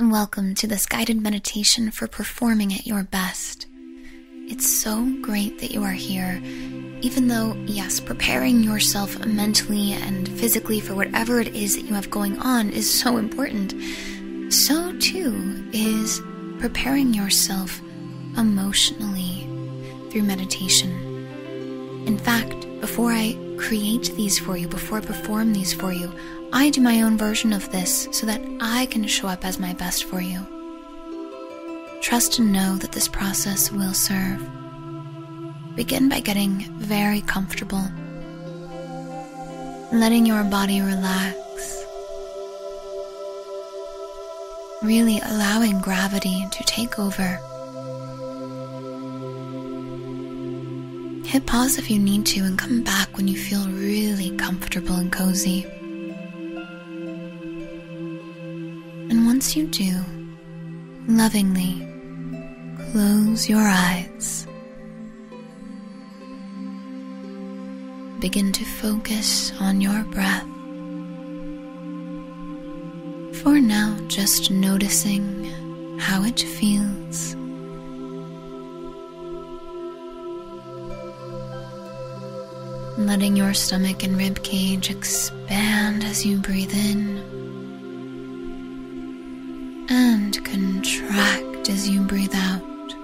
and welcome to this guided meditation for performing at your best. It's so great that you are here, even though, yes, preparing yourself mentally and physically for whatever it is that you have going on is so important. So too is preparing yourself emotionally through meditation. In fact, before I create these for you, before I perform these for you, I do my own version of this so that I can show up as my best for you. Trust and know that this process will serve. Begin by getting very comfortable, letting your body relax, really allowing gravity to take over. Hit pause if you need to and come back when you feel really comfortable and cozy. And once you do, lovingly close your eyes. Begin to focus on your breath. For now, just noticing how it feels. Letting your stomach and rib cage expand as you breathe in and contract as you breathe out.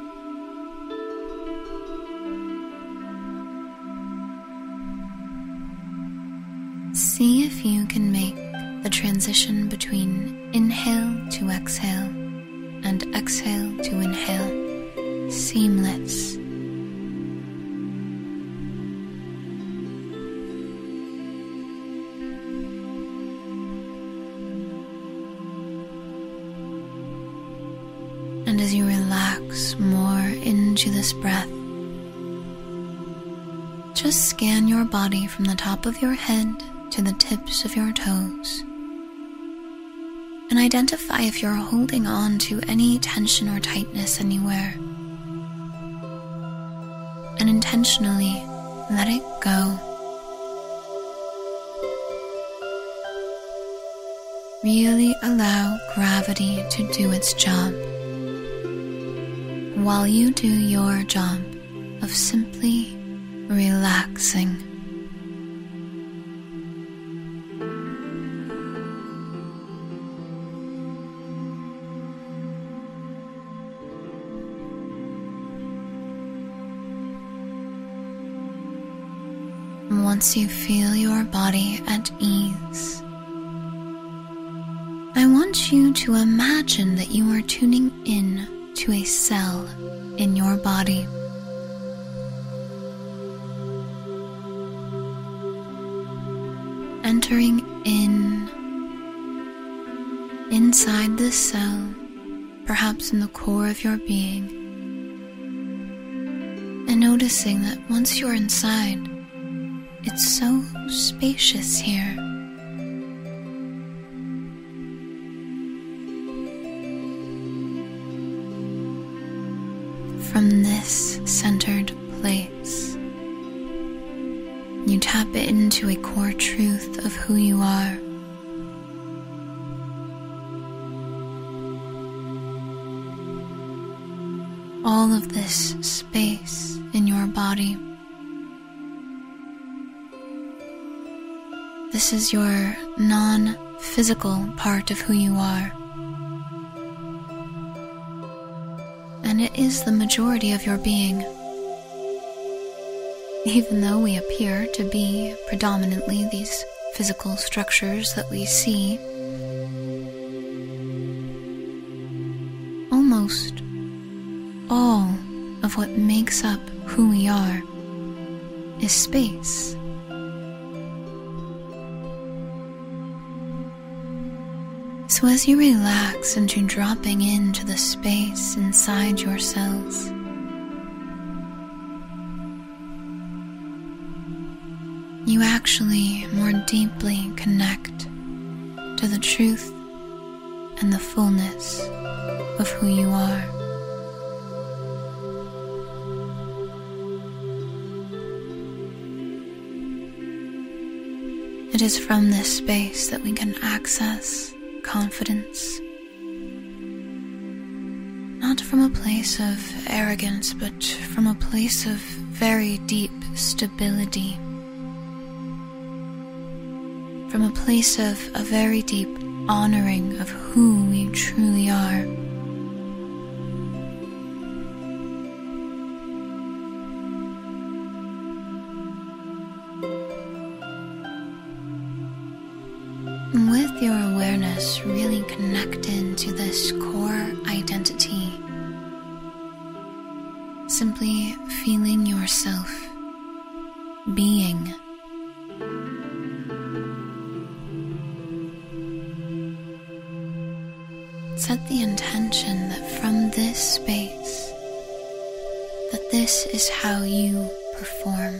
See if you can make the transition between inhale to exhale and exhale to inhale seamless. And as you relax more into this breath, just scan your body from the top of your head to the tips of your toes and identify if you're holding on to any tension or tightness anywhere. And intentionally let it go. Really allow gravity to do its job, while you do your job of simply relaxing. Once you feel your body at ease, I want you to imagine that you are tuning in to a cell in your body. Entering inside this cell, perhaps in the core of your being, and noticing that once you're inside, it's so spacious here. From this centered place, you tap into a core truth of who you are. All of this space in your body. This is your non-physical part of who you are. And it is the majority of your being. Even though we appear to be predominantly these physical structures that we see, almost all of what makes up who we are is space. So as you relax into dropping into the space inside your cells, you actually more deeply connect to the truth and the fullness of who you are. It is from this space that we can access confidence, not from a place of arrogance, but from a place of very deep stability. From a place of a very deep honoring of who we truly are. And with your awareness really connected to this core identity, simply feeling yourself being. Set the intention that from this space, that this is how you perform.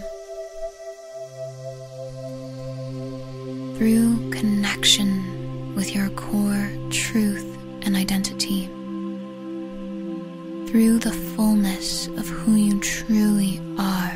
Through connection with your core truth and identity. Through the fullness of who you truly are.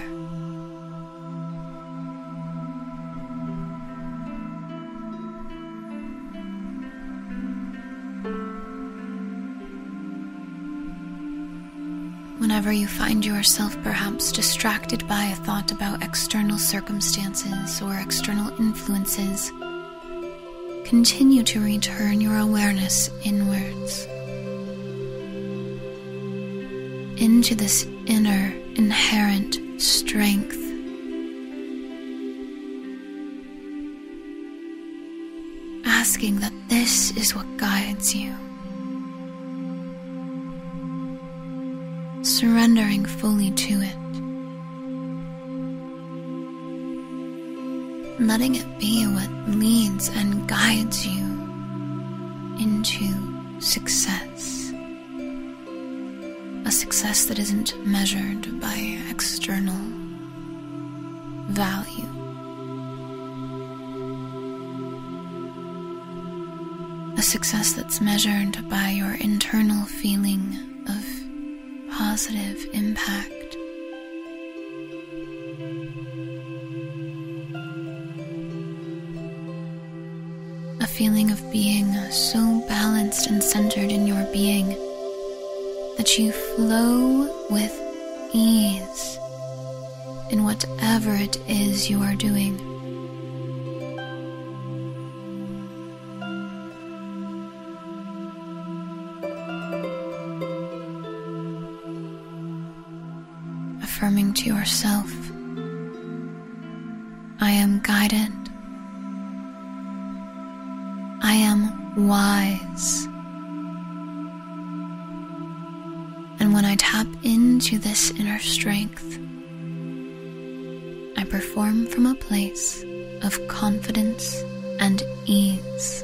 Whenever you find yourself perhaps distracted by a thought about external circumstances or external influences, continue to return your awareness inwards, into this inner inherent strength. Asking that this is what guides you. Surrendering fully to it. Letting it be what leads and guides you into success. A success that isn't measured by external value. A success that's measured by your internal feeling of positive impact. A feeling of being so balanced and centered in your being that you flow with ease in whatever it is you are doing. Affirming to yourself, I am guided, I am wise. And when I tap into this inner strength, I perform from a place of confidence and ease.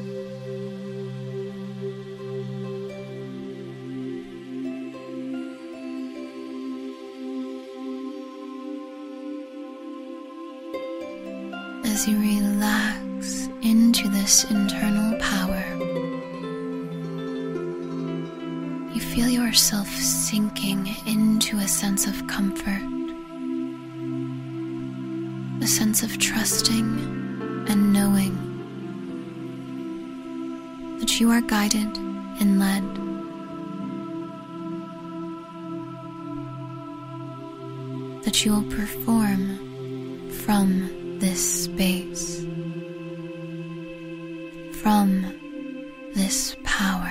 As you relax into this internal power, you feel yourself sinking into a sense of comfort, a sense of trusting and knowing that you are guided and led. That you will perform from this space, from this power.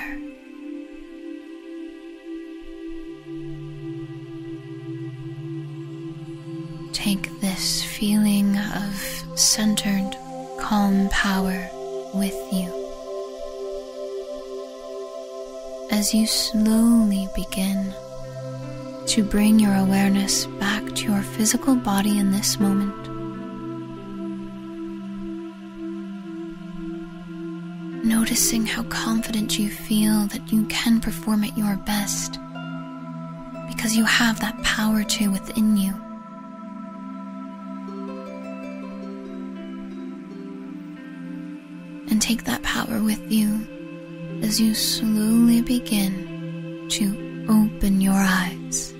Take this feeling of centered, calm power with you as you slowly begin to bring your awareness back to your physical body in this moment. Noticing how confident you feel that you can perform at your best because you have that power too within you. And take that power with you as you slowly begin to open your eyes.